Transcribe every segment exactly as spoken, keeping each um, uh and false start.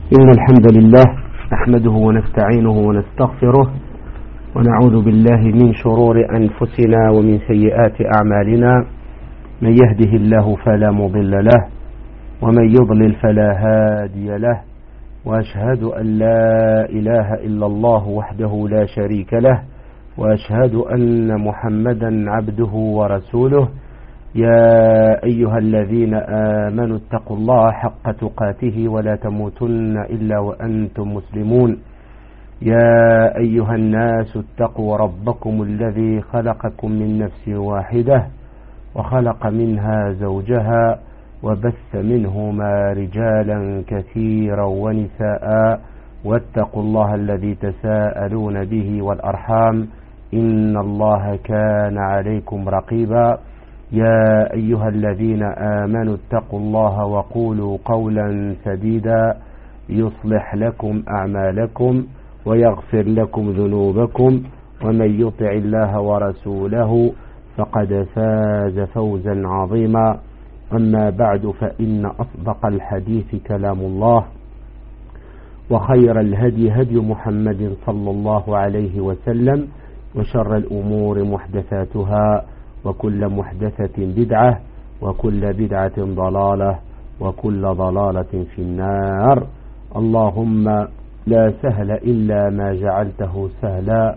إن الحمد لله نحمده ونستعينه ونستغفره ونعوذ بالله من شرور أنفسنا ومن سيئات أعمالنا. من يهده الله فلا مضل له ومن يضلل فلا هادي له، وأشهد أن لا إله إلا الله وحده لا شريك له، وأشهد أن محمدا عبده ورسوله. يا أيها الذين آمنوا اتقوا الله حق تقاته ولا تموتن إلا وأنتم مسلمون. يا أيها الناس اتقوا ربكم الذي خلقكم من نفس واحدة وخلق منها زوجها وبث منهما رجالا كثيرا ونساء، واتقوا الله الذي تساءلون به والأرحام إن الله كان عليكم رقيبا. يا أيها الذين آمنوا اتقوا الله وقولوا قولا سديدا يصلح لكم أعمالكم ويغفر لكم ذنوبكم، ومن يطع الله ورسوله فقد فاز فوزا عظيما. أما بعد، فإن أصدق الحديث كلام الله، وخير الهدي هدي محمد صلى الله عليه وسلم، وشر الأمور محدثاتها، وكل محدثة بدعة، وكل بدعة ضلالة، وكل ضلالة في النار. اللهم لا سهل إلا ما جعلته سهلا،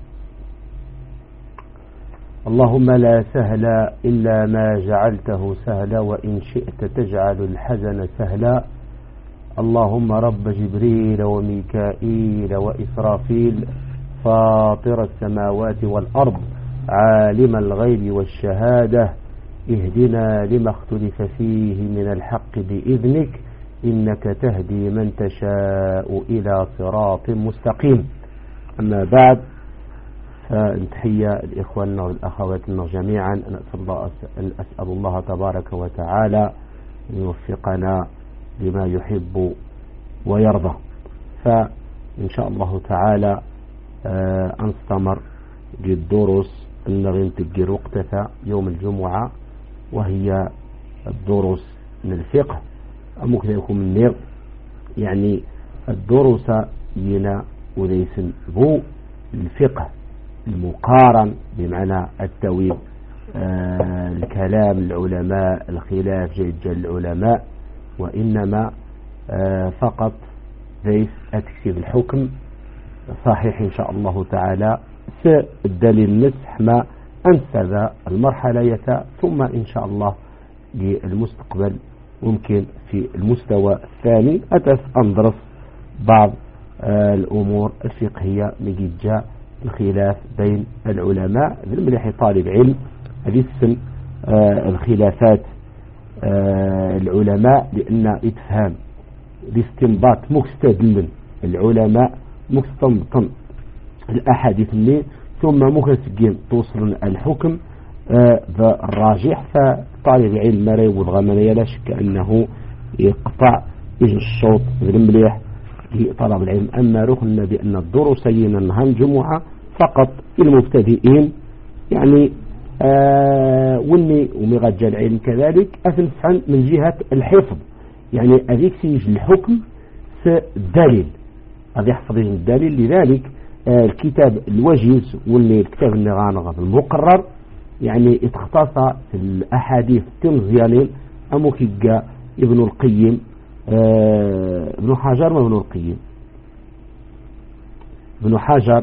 اللهم لا سهل إلا ما جعلته سهلا، وإن شئت تجعل الحزن سهلا. اللهم رب جبريل وميكائيل وإسرافيل فاطر السماوات والأرض عالم الغيب والشهادة، اهدنا لما اختلف فيه من الحق بإذنك، إنك تهدي من تشاء إلى صراط مستقيم. أما بعد، فنتحية الإخوان والأخواتنا جميعا. أن أسأل الله تبارك وتعالى أن يوفقنا لما يحب ويرضى. فإن شاء الله تعالى أنستمر للدروس اللي تجي وقتها يوم الجمعة، وهي الدروس من الفقه. ممكن يكون من نير يعني الدروس ينا وليس بو الفقه المقارن، بمعنى التويل آه الكلام العلماء، الخلاف جيد العلماء، وإنما آه فقط ليس أتكسب الحكم صحيح إن شاء الله تعالى. الدليل نسح ما أنسذ المرحلة، ثم إن شاء الله للمستقبل ممكن في المستوى الثاني أتس أندرس بعض آه الأمور الفقهية من جاء الخلاف بين العلماء. بالمليح طالب علم هذه السن آه الخلافات آه العلماء، لأن إتفهام باستنباط مستدل العلماء مستنبطا الأحاديث اللي ثم مكسجين توصل الحكم آه الراجح. فطالب علم مري والغمانية لا شك أنه يقطع إجل الشوط بالمليح لطلب العلم. أما ركنا بأن الدروسين النهار جمعة فقط المبتدئين، يعني آه واللي ومغجى العلم كذلك أفنفعن من جهة الحفظ، يعني أذيك سيج الحكم الدليل هذا يحفظ الدليل. لذلك آه الكتاب الوجيز واللي الكتاب اللي غانغ المقرر يعني اتختص في الأحاديث تنزيالين أموكيقى ابن القيم آه ابن حجر ما ابن القيم ابن حجر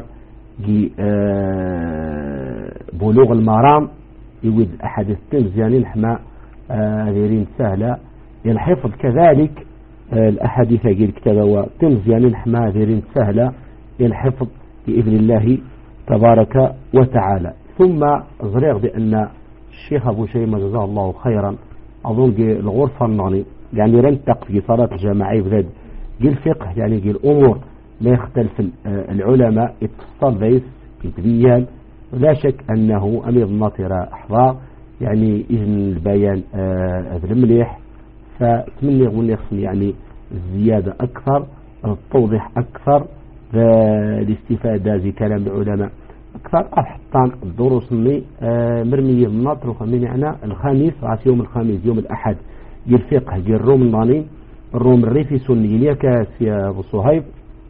آه بلوغ المرام يود أحاديث تنزيالين حما آه غيرين سهلة ينحفظ كذلك آه الأحاديث هذه الكتاب وتنزيالين حما غيرين سهلة ينحفظ بإذن الله تبارك وتعالى. ثم غريغ بأن الشيخ أبو شيمة جزاه الله خيرا أظن الغرفة النغني يعني رنتق في صلاة الجماعي بذلك جي الفقه، يعني جي الأمور لا يختلف العلماء اتصال بيس يتبين. ولا شك أنه أمير الناطرة أحضار يعني إذن البيان هذا المليح، فتمني أقول يعني الزيادة أكثر، التوضيح أكثر، الاستفادة زي كلام العلماء أكثر. أحطان الدروس اللي مرمية الناطر وخمين يعني الخميس راس يوم الخميس يوم الأحد ديال الفقه ديال الروم الناني الروم الريفي سنية كاسي أبو صهيب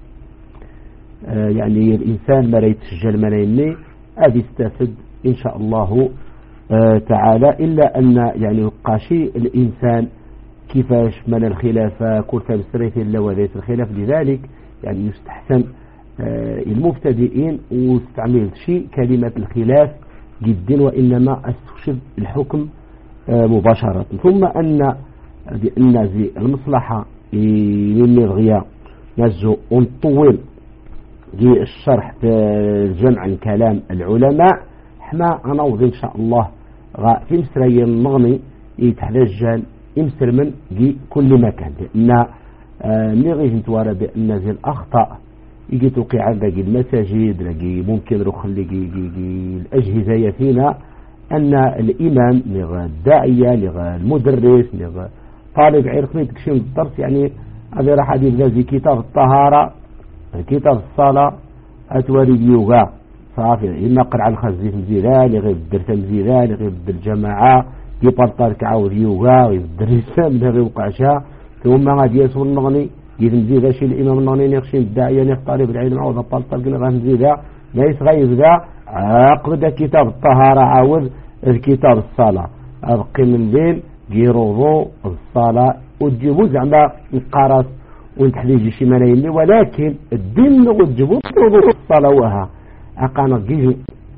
آه يعني الإنسان ما يتسجل منيني أبي يستفد إن شاء الله آه تعالى إلا أن يعني قاشي الإنسان كيفاش من الخلافة كرة بسرية إلا وذات الخلاف. لذلك يعني يستحسن آه المبتدئين واستعمل شيء كلمة الخلاف جدا وإنما استشهد الحكم آه مباشرة. ثم أن بأن زي المصلحة يلغي نزو ونطول دي الشرح جمع كلام العلماء احنا غنوض ان شاء الله غا في مسرية المغني يتحدجان يمسر من جي كل مكان لأن نغيش نتوارى بأن زي الأخطاء يجي توقع عندك المساجد لقي ممكن روح لقي الأجهزة يفينا أن الإمام لغا الداعية لغا المدرس لغا طالب عرقني تكشين الدرس يعني هذا راح يبدأ زي كتاب الطهارة كتاب الصلاة أتواري اليوغا صافي إما قرع الخزيف مزيدا لغير الدرس مزيدا لغير الجماعة يبطل كعاود يوغا ويدرس من غير وقعشا ثم غادي يسول النغني يد مزيدا شي الإمام النغني يخشي الداعية يخ طالب العلم عاود بطل كنا غادي مزيدا ليس غيبدا عقد كتاب الطهارة عاود الكتاب الصلاة أبقي من الليل جيروضو الصلاة وتجيبو زعما القرص ونتحديجي شي ملايين ولكن الدين وتجيبو الصلاة وها أقانا جيجي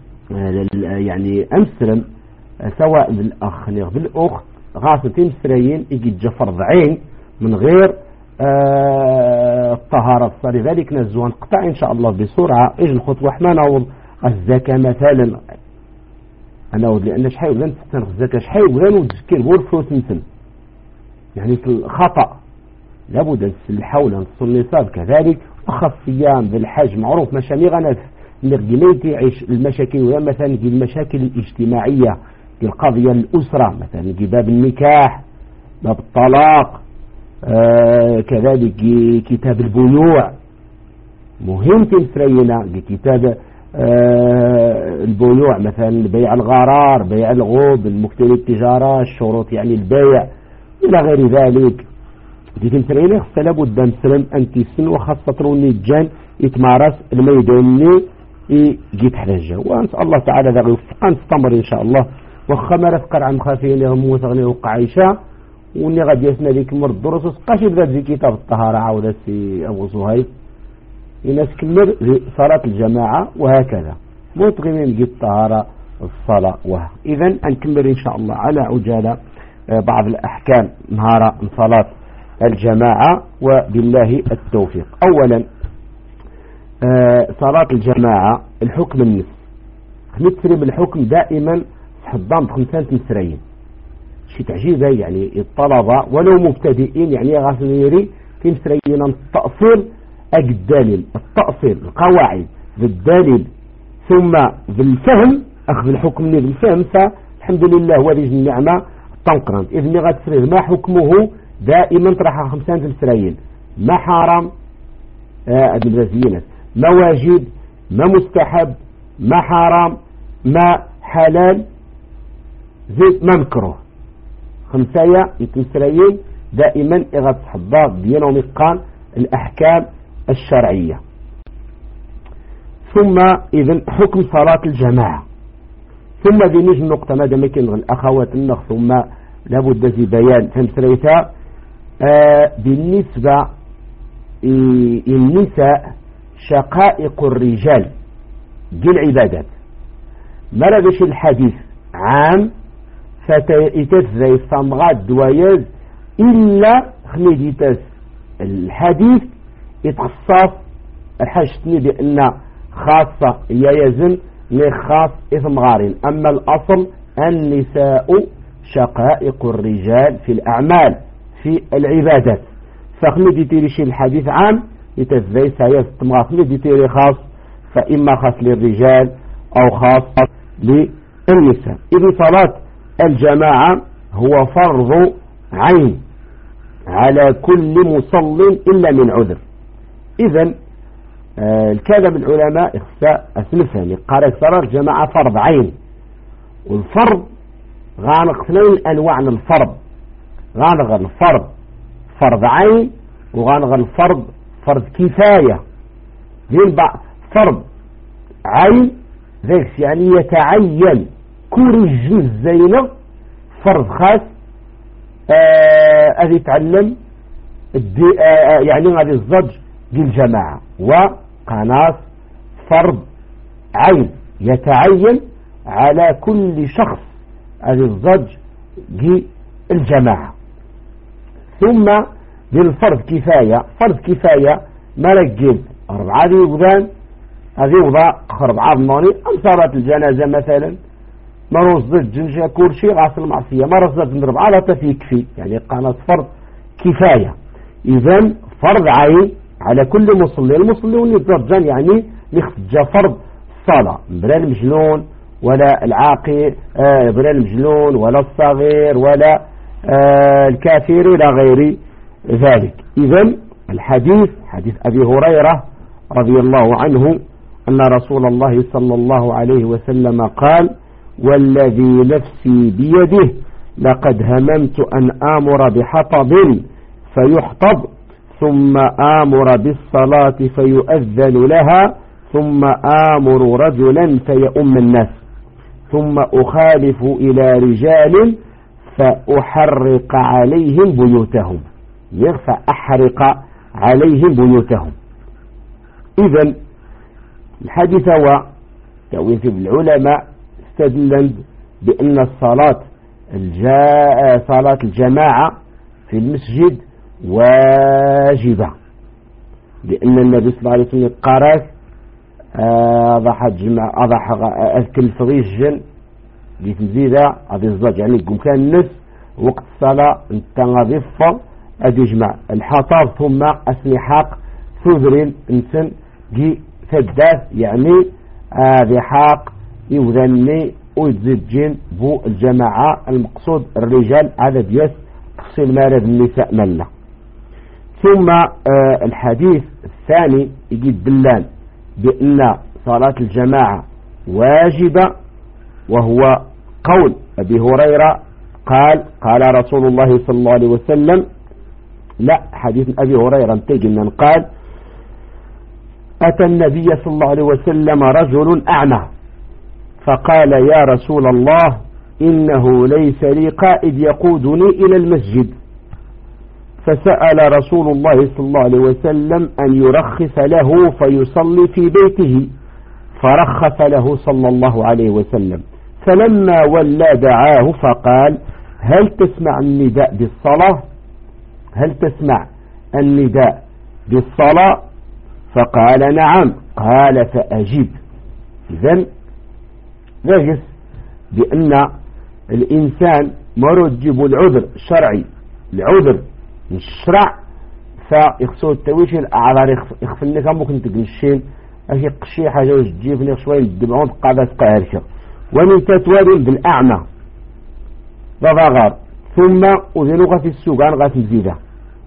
يعني أمسرم سواء بالأخ نغ بالأخ غاسة مسريين يجي جفر ضعين من غير آه الطهارة الصلاة. لذلك نزوان قطع إن شاء الله بسرعة إيش الخطوة حنا نوض الزكاة مثلا أنا أود لأن شحال ولا نستنغ الزكاة شحال ولا نذكر غرفة نسن يعني في الخطأ لابد أن الحول نص النصاب كذلك وخاص الصيام بالحج معروف مشامي غنف نرجليتي يعيش المشاكل ولا مثلا المشاكل الاجتماعية القضية الأسرة مثلا باب النكاح باب الطلاق آه كذلك كتاب البيوع مهم تمسرينا كتاب آه البيوع مثلا بيع الغرار بيع الغوب المكتل التجارة الشروط يعني البيع إلى غير ذلك دي تمسرينا خصة لابد مسلم أنت سن وخاصة روني الجان يتمارس الميداني يجي حرجة ونسأل الله تعالى ذا يوفقنا نستمر إن شاء الله وخا ما رفقر عن خافين لهم وثغني وقعيشة وني غادي يسنا ذيك مر الدروس وسقاش يبدا في كتاب الطهارة عاودة سي أبو صهيب الناس كمل صلاة الجماعة وهكذا متغمين جي الطهارة الصلاة وها. إذن نكمل إن شاء الله على عجالة بعض الأحكام نهار صلاة الجماعة وبالله التوفيق. أولا صلاة الجماعة الحكم النصف نتسري بالحكم دائما حضان بخمسان مسرين شي تعجيزة يعني الطلبة ولو مبتدئين يعني غاسل يري في مسرين التأصيل الدليل التأصيل القواعد بالدليل ثم بالفهم أخذ الحكم بالفهم فالحمد لله وليج النعمة تنقرن إذن غاتسري ما حكمه دائما طرح خمسان مسرين ما حرام آه ما واجب ما مستحب ما حرام ما حلال زيت ما مكروه خمسايا يتمسريين دائما إغاث حضاب دينا ومقان الأحكام الشرعية. ثم إذن حكم صلاة الجماعة ثم ذي نجم نقطة ماذا مكن الأخوات النخ ثم لابد ذي بيان فمسريتا آه بالنسبة النساء شقائق الرجال دي العبادات ما لديش الحديث عام فتيتزي صمغات دوايز إلا خميديتس الحديث يتخصص الحاجتني بأن خاصة يزن لخاص إثم غارين. أما الأصل النساء شقائق الرجال في الأعمال في العبادات فخميديتي لشي الحديث عام يتزي سيز تمغاثني ديتيري خاص فإما خاص للرجال أو خاص للنساء. إذن صلاة الجماعة هو فرض عين على كل مصل إلا من عذر. إذن آه الكلام العلماء إخفاء أسلفهم قال صلاة الجماعة فرض عين والفرض غانق اثنين أنواع من الفرض غانق الفرض فرض عين وغنغل فرض فرض كفاية دين بعض فرض عين ذاك يعني يتعين كل الجنس زينة فرض خاص أذي يتعلم آه يعني هذه الزج بالجماعة وقناص فرض عين يتعين على كل شخص هذه الزج بالجماعة. ثم بالفرض كفاية فرض كفاية ما رجل أربعة ذي وذان هذه وضع أربعة ضماني أم صارت الجنازة مثلا ما رصدت جنجة كل شيء غاصل المعصية ما رصدت من ربعة لا تفيكفي يعني قناص فرض كفاية. إذن فرض عين على كل مصلي المصلي والنترجان يعني يخرج فرض الصلاة بلا المجنون ولا العاقل آه بلا المجنون ولا الصغير ولا آه الكافر إلى غير ذلك. إذن الحديث حديث أبي هريرة رضي الله عنه أن رسول الله صلى الله عليه وسلم قال والذي نفسي بيده لقد هممت أن آمر بحطب فيحطب ثم آمر بالصلاة فيؤذن لها ثم آمر رجلا فيؤم الناس ثم أخالف إلى رجال فأحرق عليهم بيوتهم فأحرق عليهم بيوتهم. إذن الحديث هو تأويل العلماء استدلا بأن الصلاة الجا... صلاة الجماعة في المسجد واجبة لأن النبي صلى الله عليه وسلم قال أضح الجماعة أضح أذكر الفريج لتزيد هذه الزوج يعني يقوم كان الناس وقت الصلاة انت غضفة أدي جماع الحطاب ثم أسنحاق ثذرين انسان جي ثداث يعني هذه حاق يوذني ويتزجين بو الجماعة المقصود الرجال على دياس تفصيل مارد النساء ملا. ثم آه الحديث الثاني يجيب دلان بأن صلاة الجماعة واجبة وهو قول أبي هريرة قال قال رسول الله صلى الله عليه وسلم لا حديث أبي هريرة انتجنا قال أتى النبي صلى الله عليه وسلم رجل أعمى فقال يا رسول الله إنه ليس لي قائد يقودني إلى المسجد فسأل رسول الله صلى الله عليه وسلم أن يرخص له فيصلي في بيته فرخص له صلى الله عليه وسلم فلما ولى دعاه فقال هل تسمع النداء بالصلاة هل تسمع النداء بالصلاة فقال نعم قال فأجيب. إذن نجس بأن الإنسان مرجب العذر الشرعي العذر الشرع فيخصو التويش الأعذار يخفلني كم ممكن تقلشين أشي قشي حاجة وجيبني شوية الدمعون قادة قارشة ومن تتوالي بالأعمى ضغار ثم أذنغة في السوقان غاس مزيدة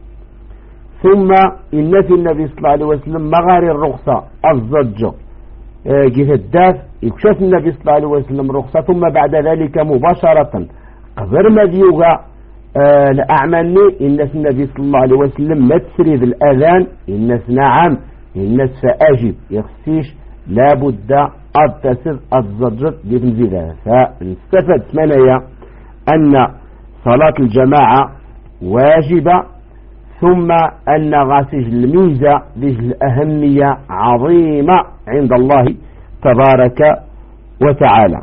ثم إن في النبي صلى الله عليه وسلم مغاري الرخصة الزجة جيث الداف يكشف النبي صلى الله عليه وسلم رخصة ثم بعد ذلك مباشرة قبر ما ديوغا آه لأعملني الناس النبي صلى الله عليه وسلم ما تسريد الأذان الناس نعم الناس فأجب يخصيش لابد أتصل الزجر بمزيدها فنستفد ثمانية أن صلاة الجماعة واجبة ثم أن غاسج الميزة ذي الأهمية عظيمة عند الله تبارك وتعالى.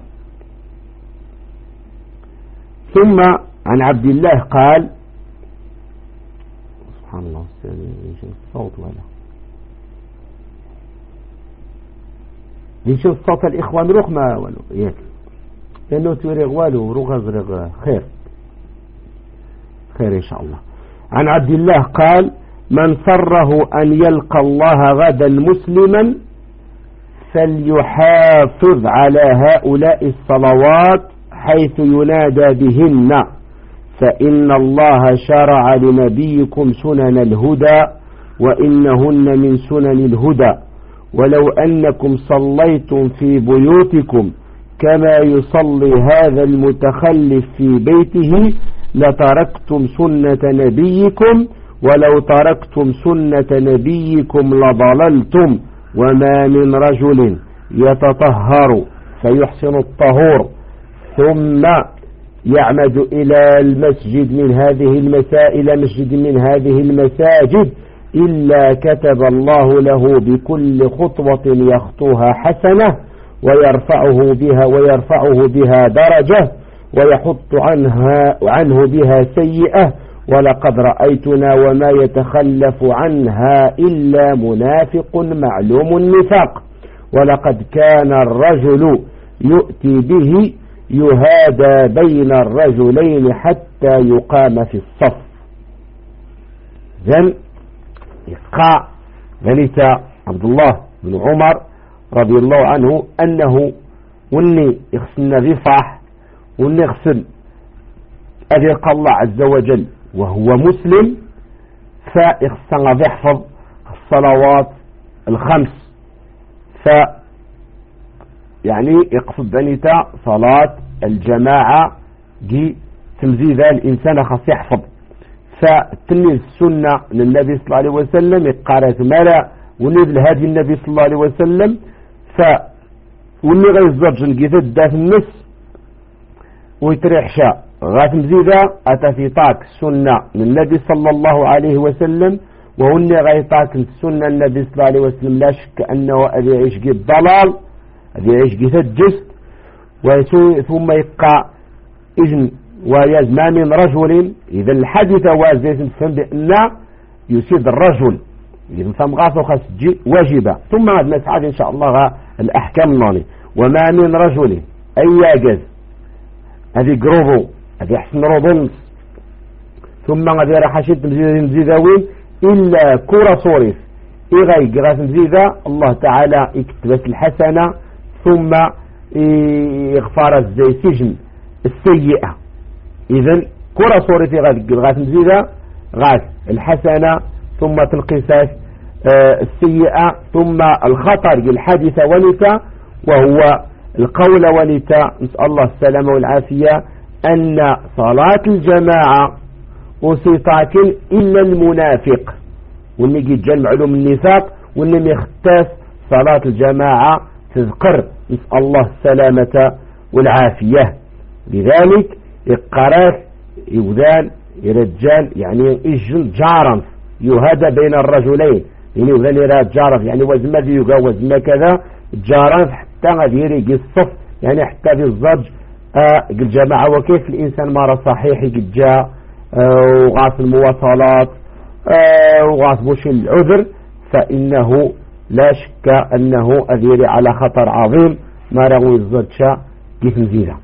ثم عن عبد الله قال سبحان الله الصوت ولا يشوف صوت الإخوان روح ما ولو ياك لأنه توريغ والو روح أزرق خير خير إن شاء الله. عن عبد الله قال من سره أن يلقى الله غدا مسلما فليحافظ على هؤلاء الصلوات حيث ينادى بهن فإن الله شرع لنبيكم سنن الهدى وإنهن من سنن الهدى ولو أنكم صليتم في بيوتكم كما يصلي هذا المتخلف في بيته لتركتم سنة نبيكم ولو تركتم سنة نبيكم لضللتم وما من رجل يتطهر فيحسن الطهور ثم يعمد إلى المسجد من هذه المسائل مسجد من هذه المساجد إلا كتب الله له بكل خطوة يخطوها حسنة ويرفعه بها ويرفعه بها درجة ويحط عنها عنه بها سيئة ولقد رأيتنا وما يتخلف عنها إلا منافق معلوم النفاق ولقد كان الرجل يؤتي به يهادى بين الرجلين حتى يقام في الصف. ذن يقع ذلك عبد الله بن عمر رضي الله عنه أنه وني يغسلنا بفح وني يغسل أذيق الله عز وجل وهو مسلم فيغسلنا بيحفظ الصلوات الخمس ف يعني يقصد ذلك صلاة الجماعة دي تمزيد الإنسان خاص يحفظ فتلميذ السنة للنبي صلى الله عليه وسلم يقارث ملا ونبل هذه النبي صلى الله عليه وسلم ف واللي غيزرج الجثد داف النس ويتريح شاء غات مزيدة أتى في طاق السنة للنبي صلى الله عليه وسلم وهن غيطاك السنة النبي صلى الله عليه وسلم لا شك أنه أبي يعيش قد ضلال أبي يعيش قد جست ثم يبقى إذن ويزما من رجل إذا الحديث وازيس نفهم بأن يسيد الرجل إذا نفهم غاصة خاص واجبة ثم نسعد إن شاء الله الأحكام الناني وما من رجل أي يجز هذه قروبه هذه حسن رضنس ثم غادي راح شد مزيداوين إلا كرة صوريف إغاي قراس مزيدة الله تعالى يكتبت الحسنة ثم يغفر الزي سجن السيئة إذن كرة صوريف غاس مزيدة غاس الحسنة ثم القصاص آه السيئة ثم الخطر الحادثة ولتا وهو القول ولتا نسأل الله السلامة والعافية أن صلاة الجماعة وسيطات إلا المنافق واللي يجي معلوم النفاق واللي يختاس صلاة الجماعة تذكر نسأل الله السلامة والعافية لذلك القرار يودان يرجال يعني إجل جارا يهدى بين الرجلين يعني وذن يراد جارف يعني وزما ذي يقاوز ما كذا جارف حتى غادي يريق الصف يعني حتى في الزرج آه الجماعة وكيف الإنسان مرة صحيح قد جاء آه وغاث المواصلات آه وغاث بوش العذر فإنه لا شك أنه أذيري على خطر عظيم ما رغم الزرج كيف نزيله.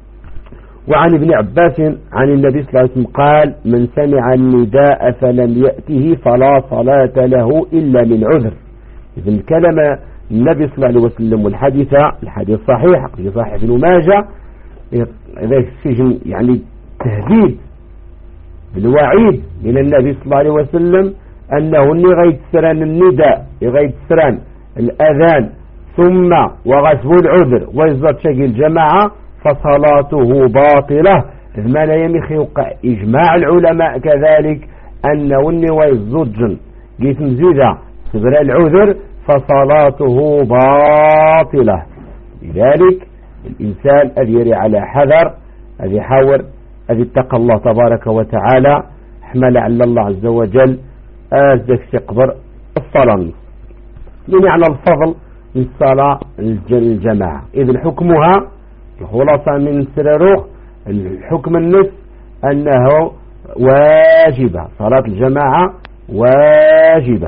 وعن ابن عباس عن النبي صلى الله عليه وسلم قال من سمع النداء فلم يأته فلا صلاة له إلا من عذر. إذن كلمة النبي صلى الله عليه وسلم والحديث الحديث صحيح في صحيح ابن ماجه إذا السجن يعني تهديد بالوعيد من النبي صلى الله عليه وسلم أنه غير تسران النداء غير تسران الأذان ثم وغسب العذر ويزرد شكل الجماعة فصلاته باطلة ما لا يمخي وقع إجماع العلماء كذلك أنه ويزرد قيت مزيدة صبر العذر فصلاته باطلة. لذلك الإنسان أذيري على حذر أذي حاور أذي اتقى الله تبارك وتعالى حمل على الله عز وجل أزدك سقبر الصلاة يعني على الفضل من صلاة الجماعة. إذن حكمها الخلاصة من سرروخ الحكم النص أنه واجبة صلاة الجماعة واجبة.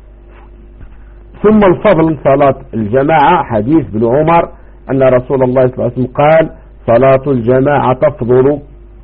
ثم الفضل صلاة الجماعة حديث بن عمر أن رسول الله صلى الله عليه وسلم قال صلاة الجماعة تفضل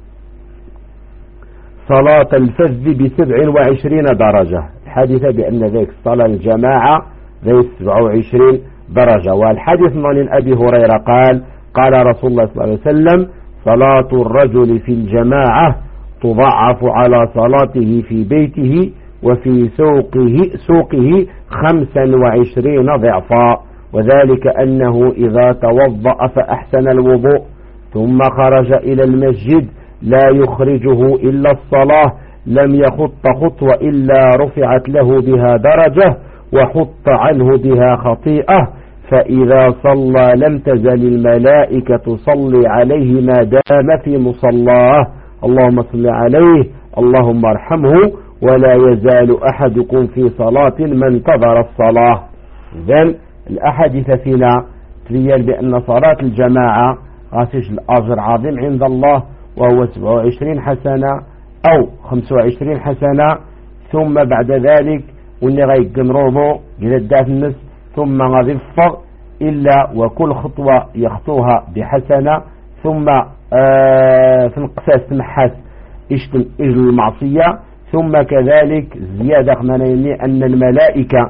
صلاة الفذ بسبع وعشرين درجة. الحديث بأن ذلك صلاة الجماعة ذي سبع وعشرين درجة. والحديث من أبي هريرة قال قال رسول الله صلى الله عليه وسلم صلاة الرجل في الجماعة تضعف على صلاته في بيته وفي سوقه سوقه خمسا وعشرين ضعفا وذلك أنه إذا توضأ فأحسن الوضوء ثم خرج إلى المسجد لا يخرجه إلا الصلاة لم يخط خطوة إلا رفعت له بها درجة وحط عنه بها خطيئة، فإذا صلى لم تزل الملائكة تصلي عليه ما دام في مصلاه. اللهم صل عليه، اللهم ارحمه، ولا يزال أحدكم في صلاة ما انتظر الصلاة. إذن الأحاديث فينا تبين بأن صلاة الجماعة غاسج الأجر عظيم عند الله، وهو سبعة وعشرين حسنة أو خمسة وعشرين حسنة، ثم بعد ذلك واللي غيقن روضو جلدات النس ثم غادي يفر إلا وكل خطوة يخطوها بحسنة، ثم آه في القساس تمحاس اشتم إجل المعصية، ثم كذلك زيادة خمانيني أن الملائكة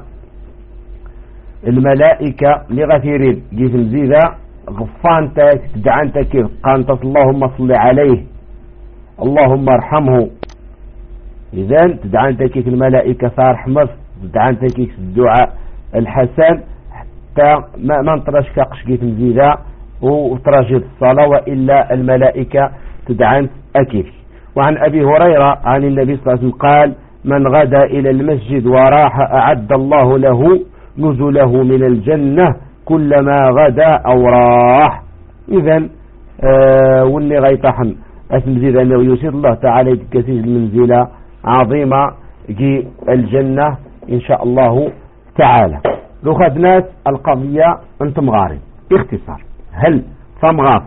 الملائكة لغفيرين جيت مزيدة غفانتك تدعانتك كيف قانت اللهم صل عليه اللهم ارحمه. إذن تدعانتك كيف الملائكة فارحمه، تدعانتك كيف الدعاء الحسن حتى ما, ما نطرش كاقش جيت مزيدة وتراجد الصلاة، وإلا الملائكة تدعانت أكيد. وعن أبي هريرة عن النبي صلى الله عليه وسلم قال: من غدا إلى المسجد وراح أعد الله له نزله من الجنة كلما غدا أو راح. إذن آه واللي غيطحن أسمزيد أنه يسير الله تعالى كثير المنزلة عظيمة جي الجنة إن شاء الله تعالى. لو خدناس القضية أنتم غارب باختصار، هل فمغاف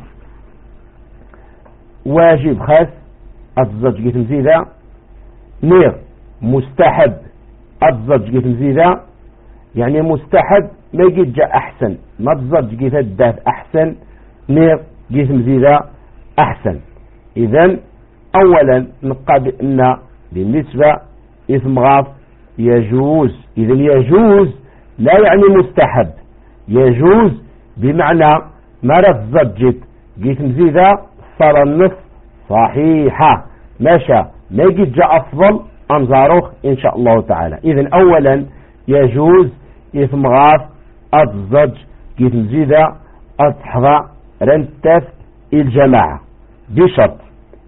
واجب خاص الزج جيت مزيدة نير مستحب الزج جيت مزيدة، يعني مستحب ما يجي جاء أحسن، ما تزج جيت الداف أحسن، نير جيت مزيدة أحسن. إذن أولا نبقى بأن بالنسبة إثم غاف يجوز. إذن يجوز لا يعني مستحب، يجوز بمعنى ما رفضت جيت مزيدة صار النصف صحيحة ماشى، ما يجي جاء أفضل أنظاروخ إن شاء الله تعالى. إذن أولا يجوز إثم غاف أتزج جيت مزيدة أتحظى رنتف الجماعة بشرط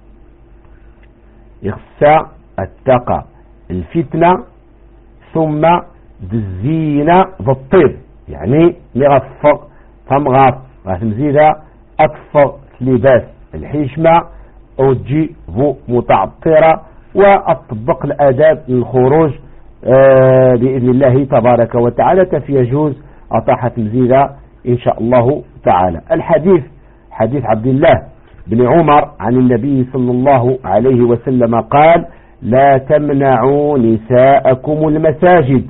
يخسى التقى الفتنة ثم الزينة بالطيب، يعني مغفق فمغاف غاف مزيدة أطفق لباس الحشمة أو تجي بو متعطرة وأطبق الآداب للخروج آه بإذن الله تبارك وتعالى، كيف يجوز أطاحت مزيدة إن شاء الله تعالى. الحديث حديث عبد الله بن عمر عن النبي صلى الله عليه وسلم قال: لا تمنعوا نساءكم المساجد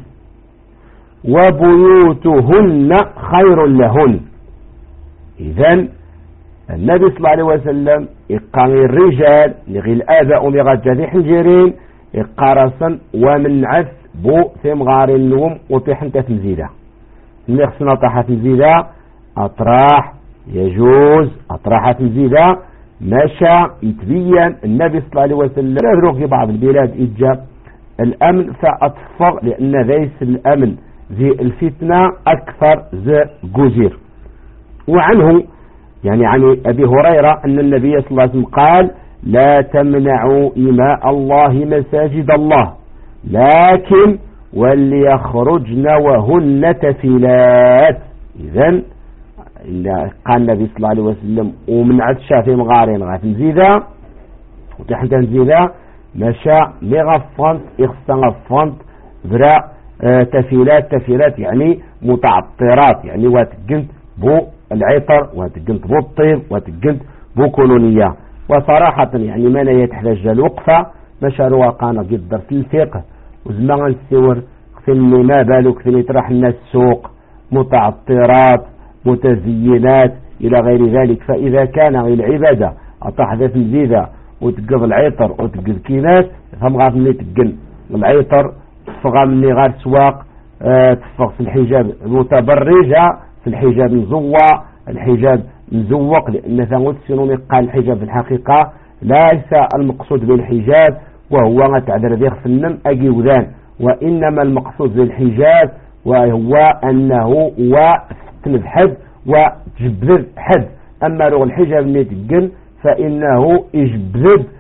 وبيوتهن خير لهن. إذن النبي صلى الله عليه وسلم يقال الرجال لغي الآباء ومغجة حنجرين يقارصا ومن عث بو ثم غار النوم وطيحن تتمزيدة اللي خصنا طاحة تمزيدة أطراح يجوز أطراح تمزيدة ماشى يتبين. النبي صلى الله عليه وسلم لا في بعض البلاد إجاب الأمن فأطفق لأن ليس الأمن زي الفتنة أكثر زي جوزير. وعنه يعني عن أبي هريرة أن النبي صلى الله عليه وسلم قال: لا تمنعوا إماء الله مساجد الله لكن وليخرجن وهن تفلات. إذن قال النبي صلى الله عليه وسلم ومن عد شافي مغارين غاف نزيدا وتحت نزيدا مشى مغفنت إخصى غفنت ذرا آه تفيلات تفيلات يعني متعطرات، يعني واتقنت بو العطر واتقنت بو الطيب واتقنت بو كولونية. وصراحة يعني ما لا يتحتاج الوقفة مشى رواقانا قدر في الفقه وزمان السور خفني ما بالك في يطرح الناس السوق متعطرات متزينات إلى غير ذلك. فإذا كان العبادة أطاحدث مزيدة وتقض العطر وتقض الكينات فهم غاف مني تقن العطر تفغى مني غير سواق اه تفغ في الحجاب المتبرجة في الحجاب مزوى الحجاب مزوق، لأن ثانوت سنوني قال الحجاب في الحقيقة ليس المقصود بالحجاب وهو تعذر ذيخ في النم أجي وذان، وإنما المقصود بالحجاب وهو أنه وتنف حد وتجبذ حد. أما لو الحجاب اللي تقن فإنه يجبذ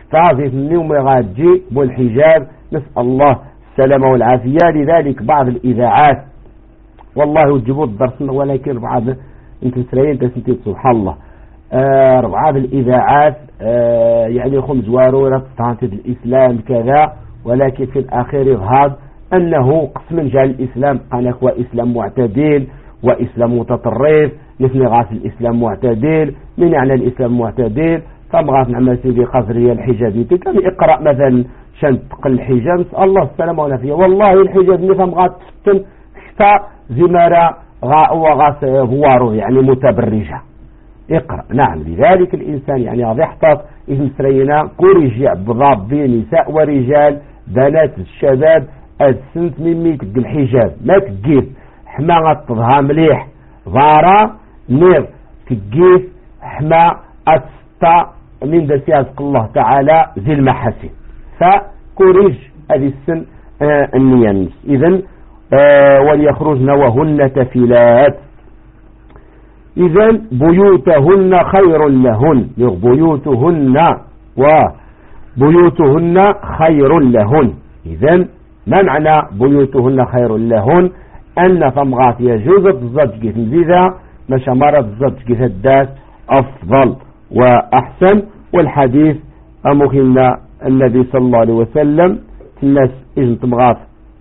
ستازي اليوم غادي بالحجاب، نسأل الله السلامة والعافية. لذلك بعض الإذاعات والله وجبوا الدرس، ولكن بعض انت سريين تسنتي سبحان الله آه بعض الإذاعات آه يعني خمس وارورة تنتج الإسلام كذا، ولكن في الأخير يظهر أنه قسم جاء الإسلام قال هو إسلام معتدل وإسلام متطرف، مثل غاف الإسلام معتدل. من يعني الإسلام معتدل؟ فمغاف نعمل سيدي قصرية الحجابية كان اقرأ مثلا شان تقل الحجاب، نسأل الله السلامة والعافية. والله الحجاب نفهم غات تفتن حتى زمارة غا وغاس هوارو يعني متبرجة اقرأ. نعم، لذلك الإنسان يعني غادي يحتاط اسم سرينا كوريجي بضاب نساء ورجال بنات الشباب السنت ميمي تقل الحجاب ما تقيف حما غتظها مليح ضارة نير تقيف حما أتسطى من دسيازق الله تعالى ذي المحاسن. فكوريج هذه السن آه النيانس. إذن آه وليخرجن وهن تفلات، إذن بيوتهن خير لهن، بيوتهن وبيوتهن خير لهن. إذن ما معنى بيوتهن خير لهن؟ أن فمغات يجوز الزوج كيف مش مرة الزوج كيف الدات أفضل وأحسن. والحديث أمكن النبي صلى الله عليه وسلم الناس إجن تمغات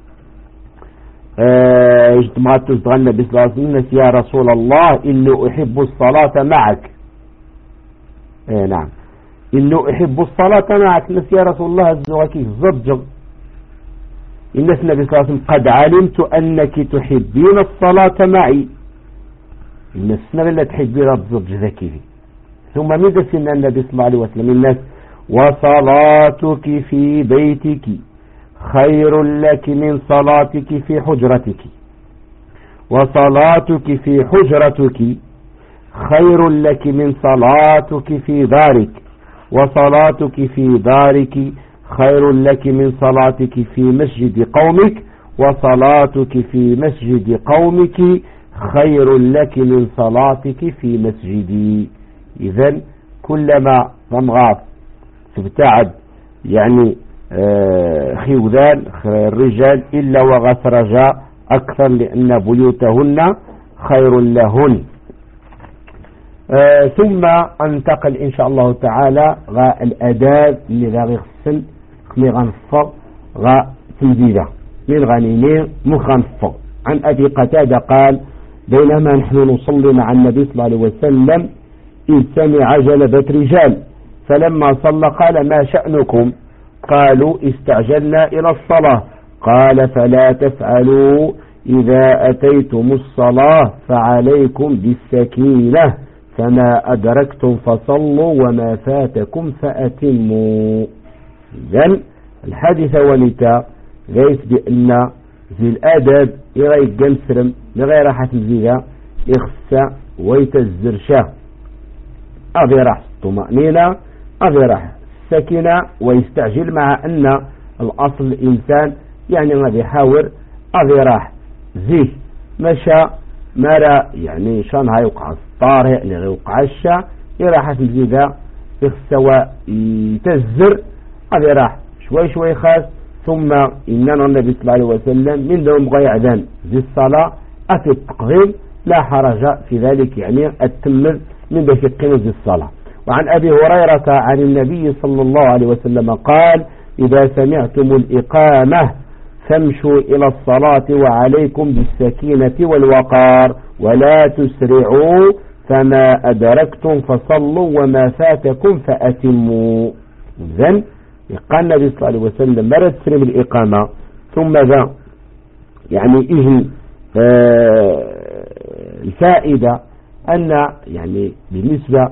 إجن تمغات تزدغى النبي صلى الله عليه وسلم يا رسول الله إنه أحب الصلاة معك. إيه نعم، إنه أحب الصلاة معك. ناس يا رسول الله الزواكي الزوج الناس النبي صلى الله عليه وسلم قد علمت أنك تحبين الصلاة معي. الناس لا تحبين الزوج ذكي. ثم ماذا سنة النبي صلى الله عليه وسلم الناس وصلاتك في بيتك خير لك من صلاتك في حجرتك، وصلاتك في حجرتك خير لك من صلاتك في دارك، وصلاتك في دارك خير لك من صلاتك في مسجد قومك، وصلاتك في مسجد قومك خير لك من صلاتك في مسجدي. إذن كلما ضمغاف تبتعد يعني آه خيوذان الرجال إلا وغسرج أكثر، لأن بيوتهن خير لهن. آه ثم انتقل إن شاء الله تعالى غا الأداب اللي غا يغسل خمي غنفر غا تنزيله من غنينين مخنفر. عن أبي قتادة قال بينما نحن نصلي مع النبي صلى الله عليه وسلم إذ سمع جلبة رجال فلما صلى قال ما شأنكم؟ قالوا استعجلنا إلى الصلاة. قال فلا تفعلوا، إذا أتيتم الصلاة فعليكم بالسكينة، فما أدركتم فصلوا وما فاتكم فأتموا. إذن الحادث ولتا غيث بأن ذي الأدب يغير جمسرم لغير راحة الزيغة يخسى ويتزرشه، أبي راح الطمأنينة أبي راح السكينة، ويستعجل مع أن الأصل الإنسان يعني ما بيحاور أبي راح زيه مشى مرى يعني شان هيوقع الطارئ اللي غيوقع الشا يراحة الزيغة يخسى ويتزر أبي راح شوي شوي خاص. ثم إننا النبي صلى الله عليه وسلم من دون غير عدان ذي الصلاة أتي التقديم لا حرج في ذلك، يعني التمر من بشقين ذي الصلاة. وعن أبي هريرة عن النبي صلى الله عليه وسلم قال إذا سمعتم الإقامة فامشوا إلى الصلاة وعليكم بالسكينة والوقار ولا تسرعوا، فما أدركتم فصلوا وما فاتكم فأتموا. إذن قال النبي صلى الله عليه وسلم مرة تسرم الإقامة ثم ذا يعني إيه آه الفائدة أن يعني بالنسبة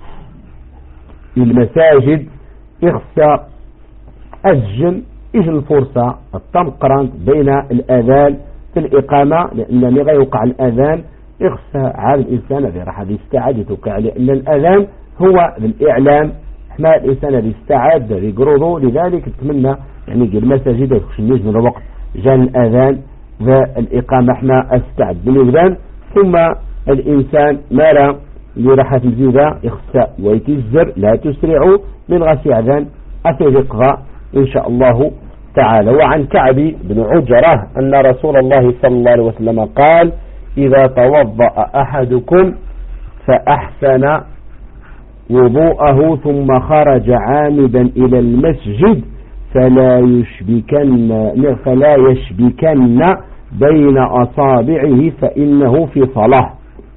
للمساجد إخسى أجن إيه الفرصة التمقرن بين الأذان في الإقامة، لأن لغا يوقع الأذان إخسى على الإنسان في راح يستعد يتوقع، لأن الأذان هو بالإعلام ما الإنسان يستعد يقرضه. لذلك أتمنى يعني المساجد يخش النجم من الوقت جاء الأذان والإقامة احنا استعد بالإذان، ثم الإنسان مالا لراحة الزيادة يخسى ويتزر لا تسرعوا من غسي أذان أتذكر إن شاء الله تعالى. وعن كعب بن عجرة أن رسول الله صلى الله عليه وسلم قال إذا توضأ أحدكم فأحسن وضوءه ثم خرج عامدا إلى المسجد فلا يشبكن فلا يشبكن بين أصابعه فإنه في صلاة.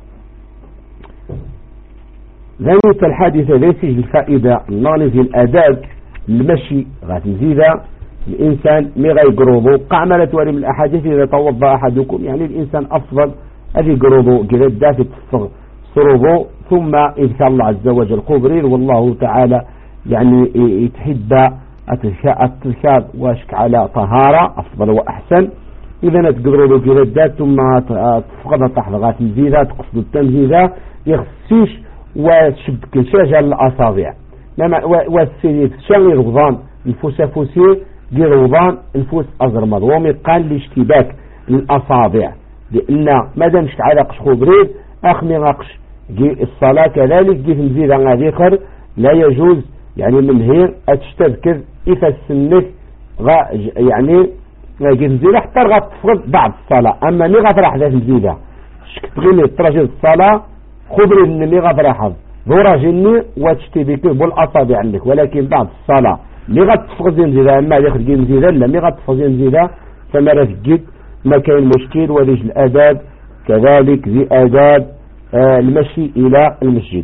ذلك الحادثة ليس الفائدة نغني في الأداب المشي غاتزيدا الإنسان مغا يقرضو قعملت ولي من الأحاديث إذا توضأ أحدكم يعني الإنسان أفضل أذي قرضو قرد دافت صرضو ثم إن شاء الله عز وجل قبرير والله تعالى يعني يتحدى التركاب واشك على طهارة أفضل وأحسن. إذا تقرضو قرد ثم تفقد تحت غات مزيدة تقصد التمزيدة يخصيش وشبك شجر الأصابع والسيد شغل رغضان الفوس فوسي دي رغضان الفوس أزرمض ومي قال لاشتباك الأصابع لأن ماذا مشت على قش خبرير أخمي غقش جي الصلاة كذلك جي في مزيد عن ذكر لا يجوز يعني من هي أتشتذكر إفا السنك يعني جي مزيدة حتى رغا تفقد بعد الصلاة أما مي غفر أحداث مزيدة شكتغيني ترجل الصلاة خبري إن مي غفر أحد ذورا جني وتشتبك بالأصابع عندك ولكن بعد الصلاة مي غتفقد مزيدة أما ياخد جي مزيدة لا مي غتفقد مزيدة فما رفقك ما كاين مشكل وليش الآداب كذلك ذي آداب آه المشي إلى المسجد.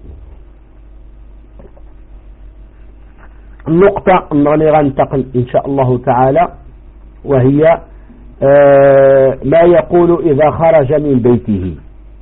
النقطة اللي غنتقل إن شاء الله تعالى وهي آه ما يقول إذا خرج من بيته.